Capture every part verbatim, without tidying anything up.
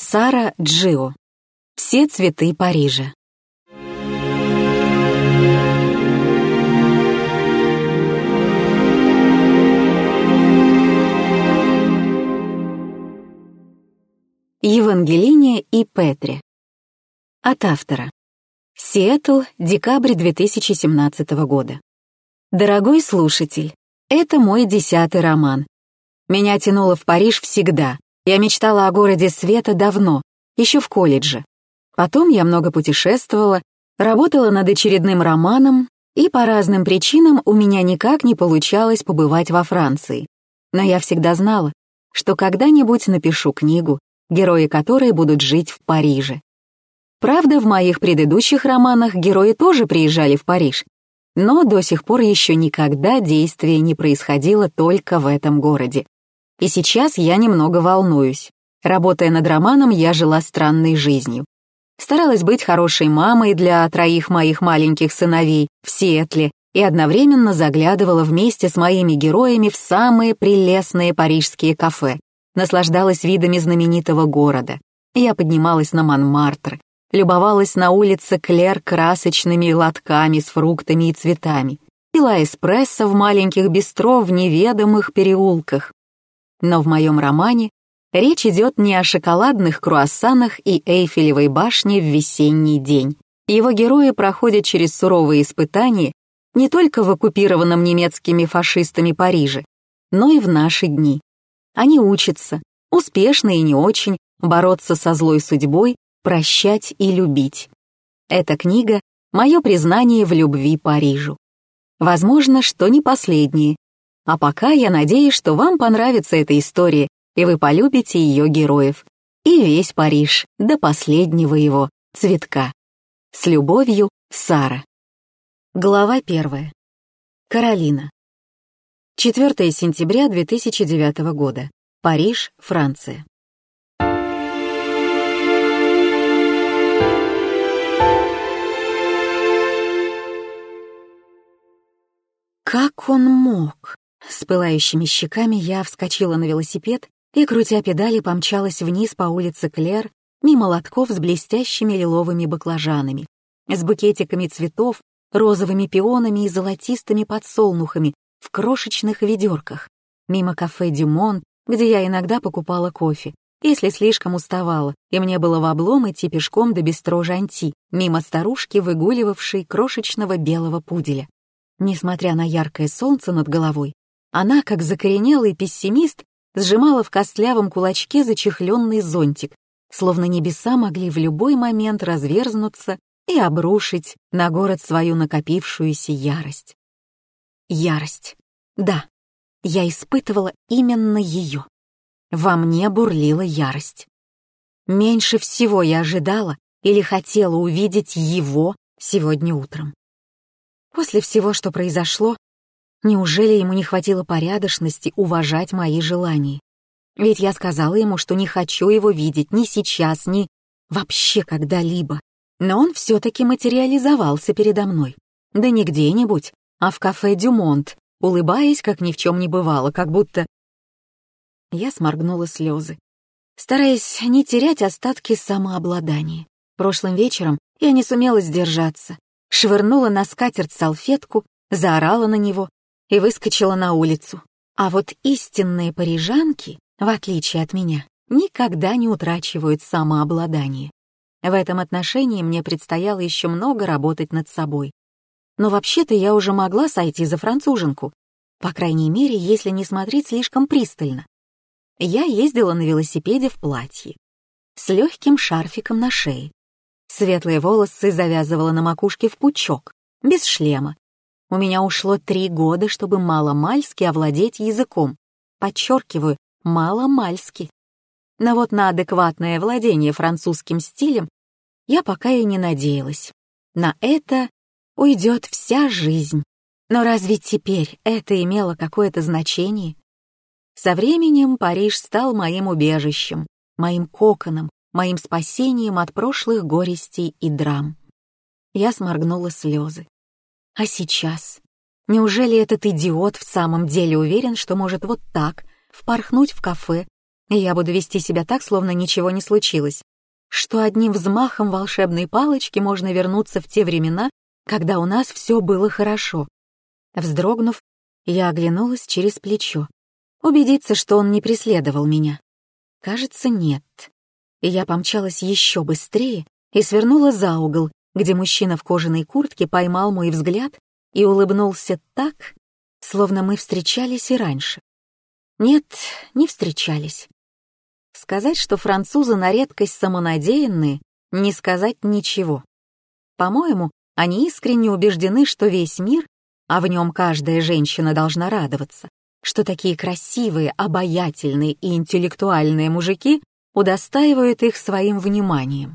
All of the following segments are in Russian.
Сара Джио. Все цветы Парижа. Евангелине и Петре. От автора. Сиэтл, декабрь две тысячи семнадцатого года. Дорогой слушатель, это мой десятый роман. Меня тянуло в Париж всегда. Я мечтала о городе света давно, еще в колледже. Потом я много путешествовала, работала над очередным романом, и по разным причинам у меня никак не получалось побывать во Франции. Но я всегда знала, что когда-нибудь напишу книгу, герои которой будут жить в Париже. Правда, в моих предыдущих романах герои тоже приезжали в Париж, но до сих пор еще никогда действие не происходило только в этом городе. И сейчас я немного волнуюсь. Работая над романом, я жила странной жизнью. Старалась быть хорошей мамой для троих моих маленьких сыновей в Сиэтле и одновременно заглядывала вместе с моими героями в самые прелестные парижские кафе, наслаждалась видами знаменитого города. Я поднималась на Монмартр, любовалась на улице Клер красочными лотками с фруктами и цветами, пила эспрессо в маленьких бистро в неведомых переулках. Но в моем романе речь идет не о шоколадных круассанах и Эйфелевой башне в весенний день. Его герои проходят через суровые испытания не только в оккупированном немецкими фашистами Париже, но и в наши дни. Они учатся, успешно и не очень, бороться со злой судьбой, прощать и любить. Эта книга — мое признание в любви Парижу. Возможно, что не последнее. А пока я надеюсь, что вам понравится эта история, и вы полюбите ее героев. И весь Париж, до последнего его цветка. С любовью, Сара. Глава первая. Каролина. четвёртого сентября две тысячи девятого года. Париж, Франция. Как он мог? С пылающими щеками я вскочила на велосипед и, крутя педали, помчалась вниз по улице Клер, мимо лотков с блестящими лиловыми баклажанами, с букетиками цветов, розовыми пионами и золотистыми подсолнухами в крошечных ведерках, мимо кафе «Дюмон», где я иногда покупала кофе, если слишком уставала, и мне было в облом идти пешком до бистро «Жанти», мимо старушки, выгуливавшей крошечного белого пуделя. Несмотря на яркое солнце над головой, она, как закоренелый пессимист, сжимала в костлявом кулачке зачехленный зонтик, словно небеса могли в любой момент разверзнуться и обрушить на город свою накопившуюся ярость. Ярость. Да, я испытывала именно ее. Во мне бурлила ярость. Меньше всего я ожидала или хотела увидеть его сегодня утром. После всего, что произошло, неужели ему не хватило порядочности уважать мои желания? Ведь я сказала ему, что не хочу его видеть ни сейчас, ни вообще когда-либо. Но он все-таки материализовался передо мной. Да не где-нибудь, а в кафе «Дюмонт», улыбаясь, как ни в чем не бывало, как будто... Я сморгнула слезы, стараясь не терять остатки самообладания. Прошлым вечером я не сумела сдержаться, швырнула на скатерть салфетку, заорала на него и выскочила на улицу. А вот истинные парижанки, в отличие от меня, никогда не утрачивают самообладание. В этом отношении мне предстояло еще много работать над собой. Но вообще-то я уже могла сойти за француженку, по крайней мере, если не смотреть слишком пристально. Я ездила на велосипеде в платье, с легким шарфиком на шее. Светлые волосы завязывала на макушке в пучок, без шлема. У меня ушло три года, чтобы мало-мальски овладеть языком. Подчеркиваю, мало-мальски. Но вот на адекватное владение французским стилем я пока и не надеялась. На это уйдет вся жизнь. Но разве теперь это имело какое-то значение? Со временем Париж стал моим убежищем, моим коконом, моим спасением от прошлых горестей и драм. Я сморгнула слезы. А сейчас? Неужели этот идиот в самом деле уверен, что может вот так впорхнуть в кафе, и я буду вести себя так, словно ничего не случилось, что одним взмахом волшебной палочки можно вернуться в те времена, когда у нас все было хорошо. Вздрогнув, я оглянулась через плечо, убедиться, что он не преследовал меня. Кажется, нет. И я помчалась еще быстрее и свернула за угол, где мужчина в кожаной куртке поймал мой взгляд и улыбнулся так, словно мы встречались и раньше. Нет, не встречались. Сказать, что французы на редкость самонадеянные, не сказать ничего. По-моему, они искренне убеждены, что весь мир, а в нем каждая женщина должна радоваться, что такие красивые, обаятельные и интеллектуальные мужики удостаивают их своим вниманием.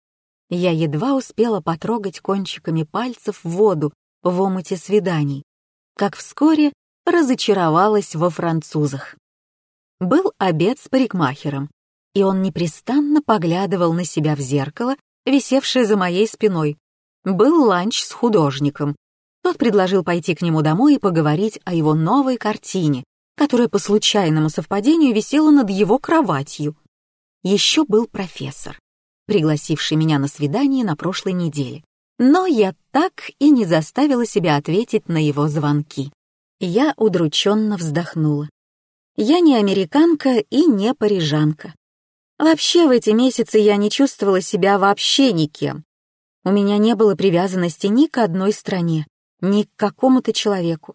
Я едва успела потрогать кончиками пальцев воду в омуте свиданий, как вскоре разочаровалась во французах. Был обед с парикмахером, и он непрестанно поглядывал на себя в зеркало, висевшее за моей спиной. Был ланч с художником. Тот предложил пойти к нему домой и поговорить о его новой картине, которая по случайному совпадению висела над его кроватью. Еще был профессор, пригласивший меня на свидание на прошлой неделе. Но я так и не заставила себя ответить на его звонки. Я удрученно вздохнула. Я не американка и не парижанка. Вообще в эти месяцы я не чувствовала себя вообще никем. У меня не было привязанности ни к одной стране, ни к какому-то человеку.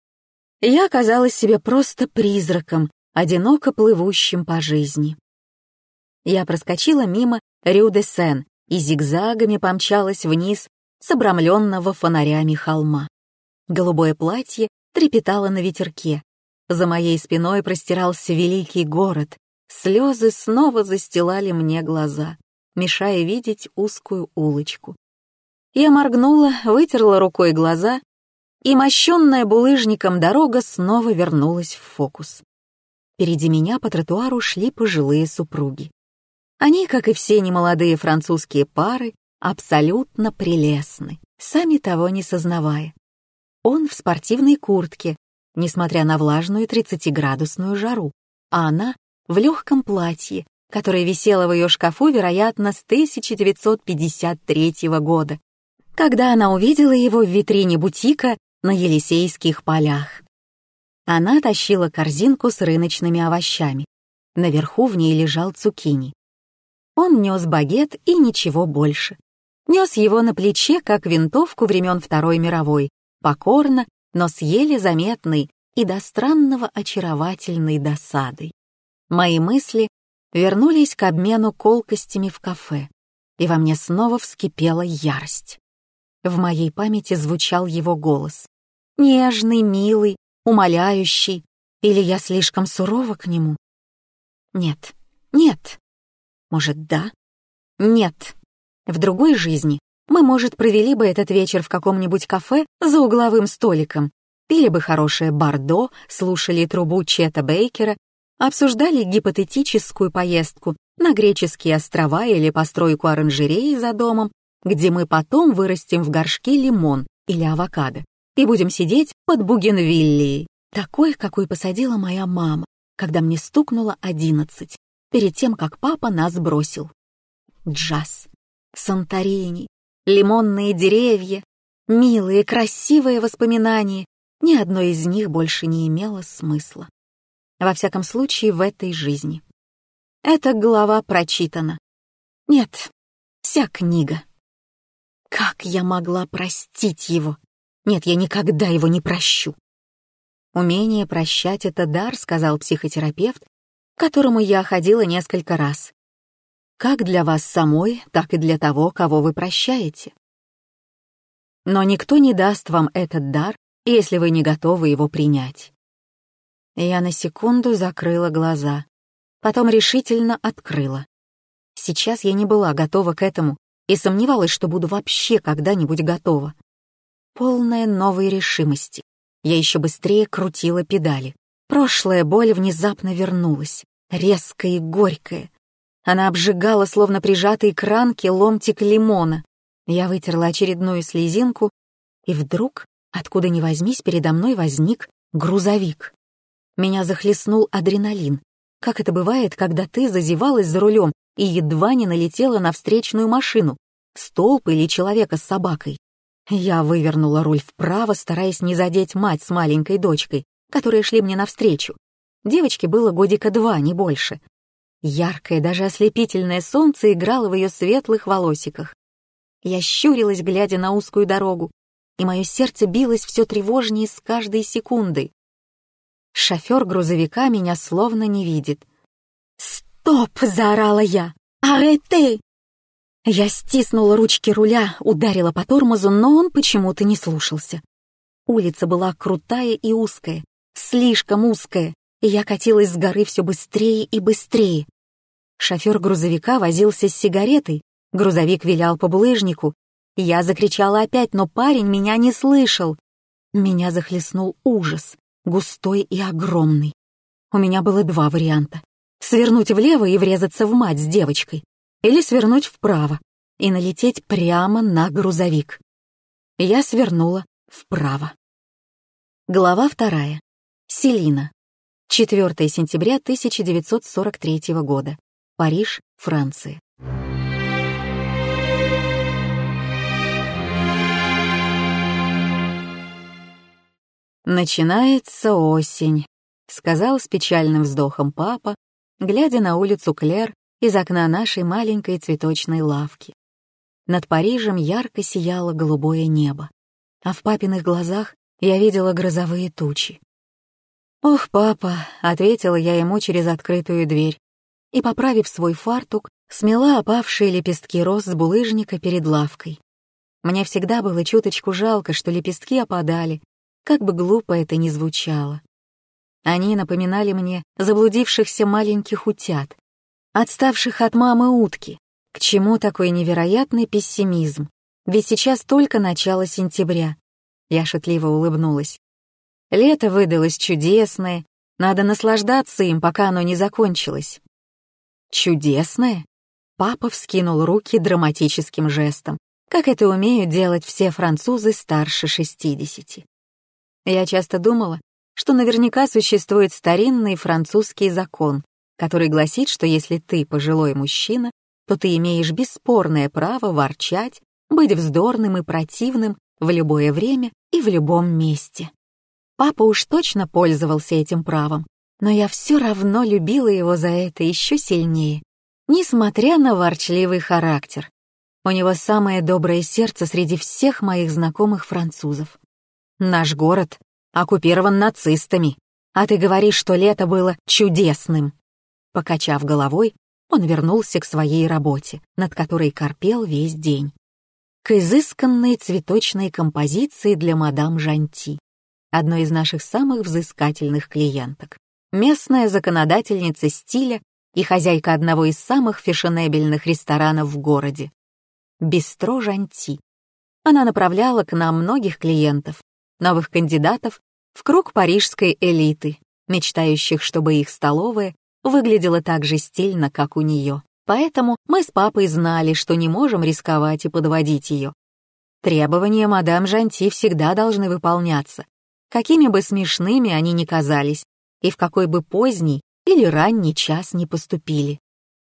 Я оказалась себе просто призраком, одиноко плывущим по жизни. Я проскочила мимо Рю-де-Сен и зигзагами помчалась вниз с обрамленного фонарями холма. Голубое платье трепетало на ветерке. За моей спиной простирался великий город. Слезы снова застилали мне глаза, мешая видеть узкую улочку. Я моргнула, вытерла рукой глаза, и мощенная булыжником дорога снова вернулась в фокус. Впереди меня по тротуару шли пожилые супруги. Они, как и все немолодые французские пары, абсолютно прелестны, сами того не сознавая. Он в спортивной куртке, несмотря на влажную тридцатиградусную жару, а она в легком платье, которое висело в ее шкафу, вероятно, с тысяча девятьсот пятьдесят третьего года, когда она увидела его в витрине бутика на Елисейских полях. Она тащила корзинку с рыночными овощами. Наверху в ней лежал цукини. Он нес багет и ничего больше. Нес его на плече, как винтовку времен Второй мировой, покорно, но с еле заметной и до странного очаровательной досадой. Мои мысли вернулись к обмену колкостями в кафе, и во мне снова вскипела ярость. В моей памяти звучал его голос. Нежный, милый, умоляющий. Или я слишком сурова к нему? Нет, нет. Может, да? Нет. В другой жизни мы, может, провели бы этот вечер в каком-нибудь кафе за угловым столиком, пили бы хорошее бордо, слушали трубу Чета Бейкера, обсуждали гипотетическую поездку на греческие острова или постройку оранжереи за домом, где мы потом вырастим в горшке лимон или авокадо и будем сидеть под бугенвиллией, такой, какой посадила моя мама, когда мне стукнуло одиннадцать, перед тем, как папа нас бросил. Джаз, Санторини, лимонные деревья, милые, красивые воспоминания, ни одно из них больше не имело смысла. Во всяком случае, в этой жизни. Эта глава прочитана. Нет, вся книга. Как я могла простить его? Нет, я никогда его не прощу. Умение прощать — это дар, сказал психотерапевт, к которому я ходила несколько раз. Как для вас самой, так и для того, кого вы прощаете. Но никто не даст вам этот дар, если вы не готовы его принять. Я на секунду закрыла глаза, потом решительно открыла. Сейчас я не была готова к этому и сомневалась, что буду вообще когда-нибудь готова. Полная новой решимости. Я еще быстрее крутила педали. Прошлая боль внезапно вернулась, резкая и горькая. Она обжигала, словно прижатый к ранке ломтик лимона. Я вытерла очередную слезинку, и вдруг, откуда ни возьмись, передо мной возник грузовик. Меня захлестнул адреналин. как это бывает, когда ты зазевалась за рулем и едва не налетела на встречную машину, столб или человека с собакой. Я вывернула руль вправо, стараясь не задеть мать с маленькой дочкой, которые шли мне навстречу. Девочке было годика два, не больше. Яркое, даже ослепительное солнце играло в ее светлых волосиках. Я щурилась, глядя на узкую дорогу, и мое сердце билось все тревожнее с каждой секундой. Шофер грузовика меня словно не видит. «Стоп!» — заорала я. «Арете!» Я стиснула ручки руля, ударила по тормозу, но он почему-то не слушался. Улица была крутая и узкая, слишком узкая, и я катилась с горы все быстрее и быстрее. Шофер грузовика возился с сигаретой, грузовик вилял по булыжнику. Я закричала опять, но парень меня не слышал. Меня захлестнул ужас, густой и огромный. У меня было два варианта: свернуть влево и врезаться в мать с девочкой, или свернуть вправо и налететь прямо на грузовик. Я свернула вправо. Глава вторая. Селина. четвёртое сентября тысяча девятьсот сорок третьего года. Париж, Франция. «Начинается осень», — сказал с печальным вздохом папа, глядя на улицу Клер из окна нашей маленькой цветочной лавки. Над Парижем ярко сияло голубое небо, а в папиных глазах я видела грозовые тучи. «Ох, папа», — ответила я ему через открытую дверь, и, поправив свой фартук, смела опавшие лепестки роз с булыжника перед лавкой. Мне всегда было чуточку жалко, что лепестки опадали, как бы глупо это ни звучало. Они напоминали мне заблудившихся маленьких утят, отставших от мамы утки. К чему такой невероятный пессимизм? Ведь сейчас только начало сентября. Я шутливо улыбнулась. Лето выдалось чудесное, надо наслаждаться им, пока оно не закончилось. Чудесное? Папа вскинул руки драматическим жестом, как это умеют делать все французы старше шестидесяти. Я часто думала, что наверняка существует старинный французский закон, который гласит, что если ты пожилой мужчина, то ты имеешь бесспорное право ворчать, быть вздорным и противным в любое время и в любом месте. Папа уж точно пользовался этим правом, но я все равно любила его за это еще сильнее, несмотря на ворчливый характер. У него самое доброе сердце среди всех моих знакомых французов. Наш город оккупирован нацистами, а ты говоришь, что лето было чудесным. Покачав головой, он вернулся к своей работе, над которой корпел весь день. К изысканной цветочной композиции для мадам Жанти, одной из наших самых взыскательных клиенток. Местная законодательница стиля и хозяйка одного из самых фешенебельных ресторанов в городе. Бистро Жанти. Она направляла к нам многих клиентов, новых кандидатов в круг парижской элиты, мечтающих, чтобы их столовая выглядела так же стильно, как у нее. Поэтому мы с папой знали, что не можем рисковать и подводить ее. Требования мадам Жанти всегда должны выполняться, какими бы смешными они ни казались, и в какой бы поздний или ранний час ни поступили.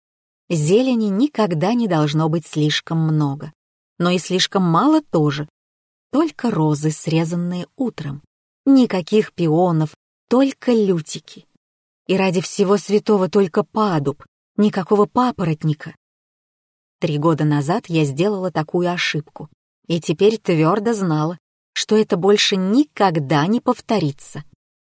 Зелени никогда не должно быть слишком много, но и слишком мало тоже. Только розы, срезанные утром. Никаких пионов, только лютики. И ради всего святого только падуб, никакого папоротника. Три года назад я сделала такую ошибку, и теперь твердо знала, что это больше никогда не повторится.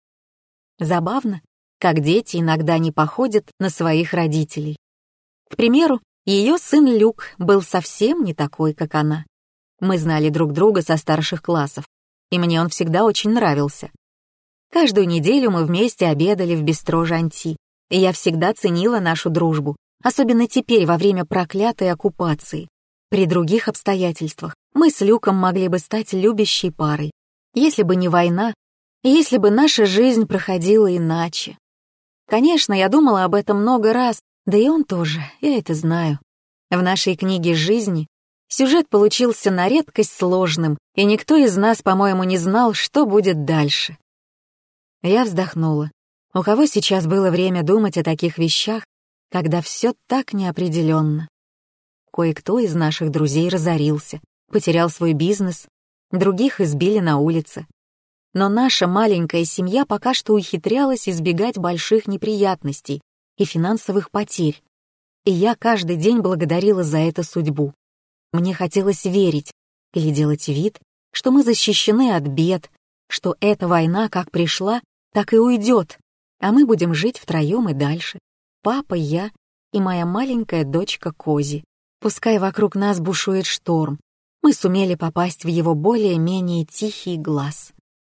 Забавно, как дети иногда не походят на своих родителей. К примеру, ее сын Люк был совсем не такой, как она. Мы знали друг друга со старших классов, и мне он всегда очень нравился. Каждую неделю мы вместе обедали в бистро Жанти, и я всегда ценила нашу дружбу, особенно теперь, во время проклятой оккупации. При других обстоятельствах мы с Люком могли бы стать любящей парой, если бы не война, и если бы наша жизнь проходила иначе. Конечно, я думала об этом много раз, да и он тоже, я это знаю. В нашей книге жизни сюжет получился на редкость сложным, и никто из нас, по-моему, не знал, что будет дальше. Я вздохнула. У кого сейчас было время думать о таких вещах, когда все так неопределенно? Кое-кто из наших друзей разорился, потерял свой бизнес, других избили на улице. Но наша маленькая семья пока что ухитрялась избегать больших неприятностей и финансовых потерь. И я каждый день благодарила за это судьбу. Мне хотелось верить или делать вид, что мы защищены от бед, что эта война как пришла, так и уйдет, а мы будем жить втроем и дальше. Папа, я и моя маленькая дочка Кози. Пускай вокруг нас бушует шторм, мы сумели попасть в его более-менее тихий глаз.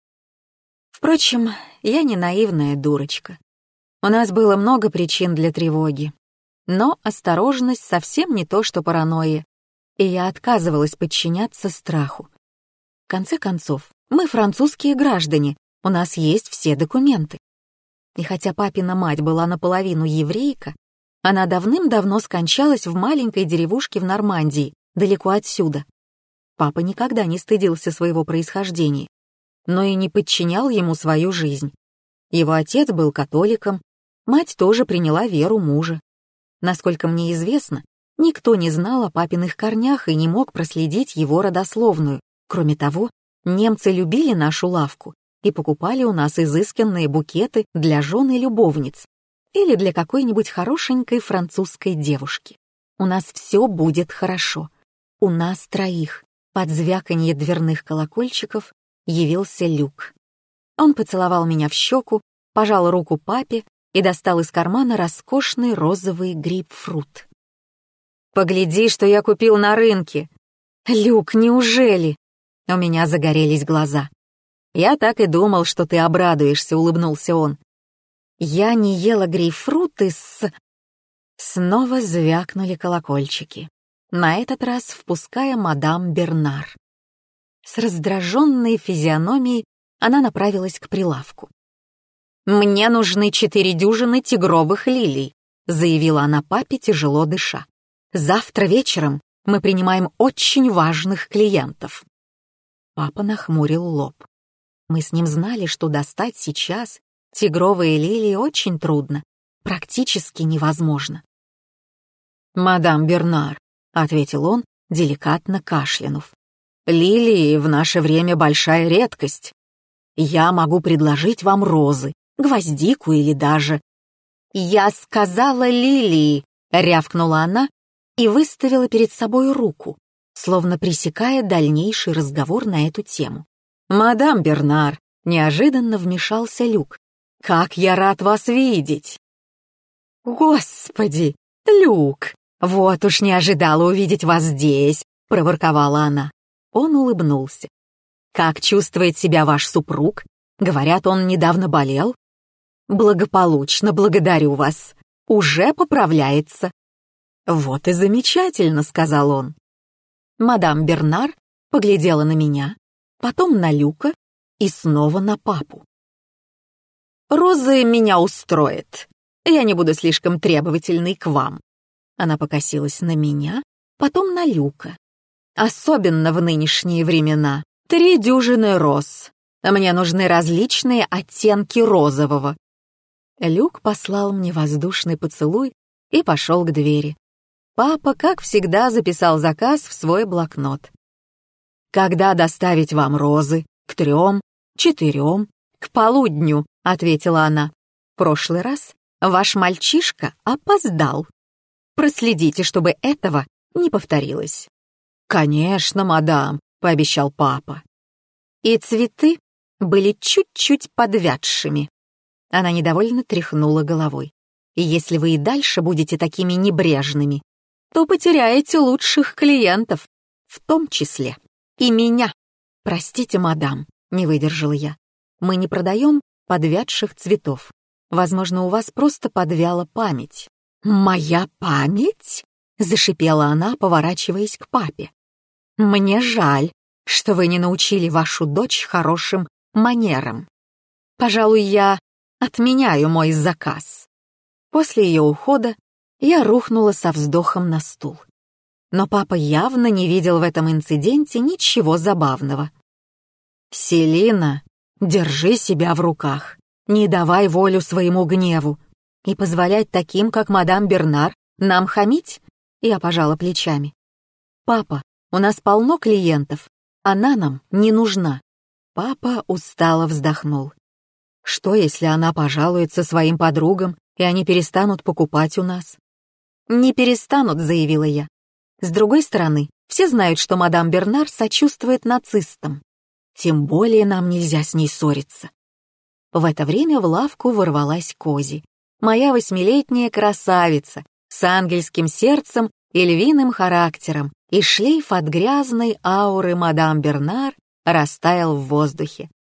Впрочем, я не наивная дурочка. У нас было много причин для тревоги. Но осторожность совсем не то, что паранойя, и я отказывалась подчиняться страху. В конце концов, мы французские граждане, у нас есть все документы. И хотя папина мать была наполовину еврейка, она давным-давно скончалась в маленькой деревушке в Нормандии, далеко отсюда. Папа никогда не стыдился своего происхождения, но и не подчинял ему свою жизнь. Его отец был католиком, мать тоже приняла веру мужа. Насколько мне известно, никто не знал о папиных корнях и не мог проследить его родословную. Кроме того, немцы любили нашу лавку и покупали у нас изысканные букеты для жен и любовниц или для какой-нибудь хорошенькой французской девушки. У нас все будет хорошо. У нас троих. Под звяканье дверных колокольчиков явился Люк. Он поцеловал меня в щеку, пожал руку папе и достал из кармана роскошный розовый грейпфрут. «Погляди, что я купил на рынке!» «Люк, неужели?» У меня загорелись глаза. «Я так и думал, что ты обрадуешься», — улыбнулся он. Я не ела грейпфруты с... Снова звякнули колокольчики, на этот раз впуская мадам Бернар. С раздраженной физиономией она направилась к прилавку. «Мне нужны четыре дюжины тигровых лилий», — заявила она папе, тяжело дыша. «Завтра вечером мы принимаем очень важных клиентов». Папа нахмурил лоб. Мы с ним знали, что достать сейчас тигровые лилии очень трудно, практически невозможно. «Мадам Бернар», — ответил он, деликатно кашлянув, — «лилии в наше время большая редкость. Я могу предложить вам розы, гвоздику или даже...» «Я сказала лилии», — рявкнула она и выставила перед собой руку, словно пресекая дальнейший разговор на эту тему. «Мадам Бернар», — неожиданно вмешался Люк, — «как я рад вас видеть!» «Господи, Люк, вот уж не ожидала увидеть вас здесь», — проворковала она. Он улыбнулся. «Как чувствует себя ваш супруг? Говорят, он недавно болел?» «Благополучно, благодарю вас. Уже поправляется». «Вот и замечательно», — сказал он. Мадам Бернар поглядела на меня, потом на Люка и снова на папу. «Розы меня устроят. Я не буду слишком требовательной к вам». Она покосилась на меня, потом на Люка. «Особенно в нынешние времена. Три дюжины роз. Мне нужны различные оттенки розового». Люк послал мне воздушный поцелуй и пошел к двери. Папа, как всегда, записал заказ в свой блокнот. «Когда доставить вам розы? К трем? Четырем? К полудню», — ответила она. «В прошлый раз ваш мальчишка опоздал. Проследите, чтобы этого не повторилось». «Конечно, мадам», — пообещал папа. И цветы были чуть-чуть подвядшими. Она недовольно тряхнула головой. «Если вы и дальше будете такими небрежными, то потеряете лучших клиентов, в том числе и меня». «Простите, мадам», — не выдержала я. «Мы не продаем подвядших цветов. Возможно, у вас просто подвяла память». «Моя память?» — зашипела она, поворачиваясь к папе. «Мне жаль, что вы не научили вашу дочь хорошим манерам. Пожалуй, я отменяю мой заказ». После ее ухода я рухнула со вздохом на стул. Но папа явно не видел в этом инциденте ничего забавного. «Селина, держи себя в руках. Не давай волю своему гневу. И позволять таким, как мадам Бернар, нам хамить? Я пожала плечами. Папа, у нас полно клиентов. Она нам не нужна. Папа устало вздохнул. Что, если она пожалуется своим подругам, и они перестанут покупать у нас? Не перестанут, заявила я. С другой стороны, все знают, что мадам Бернар сочувствует нацистам. Тем более нам нельзя с ней ссориться. В это время в лавку ворвалась Кози, моя восьмилетняя красавица с ангельским сердцем и львиным характером, и шлейф от грязной ауры мадам Бернар растаял в воздухе.